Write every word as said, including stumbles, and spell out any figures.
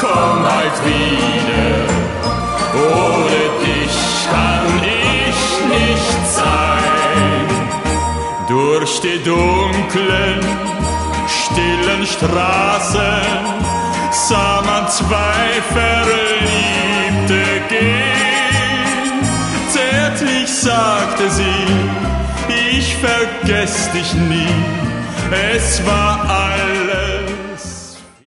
komm halt wieder. Ohne dich kann ich nicht sein. Durch die dunklen, stillen Straßen sah man zwei Verliebte gehen. Zärtlich sagte sie, ich vergess dich nie, es war alles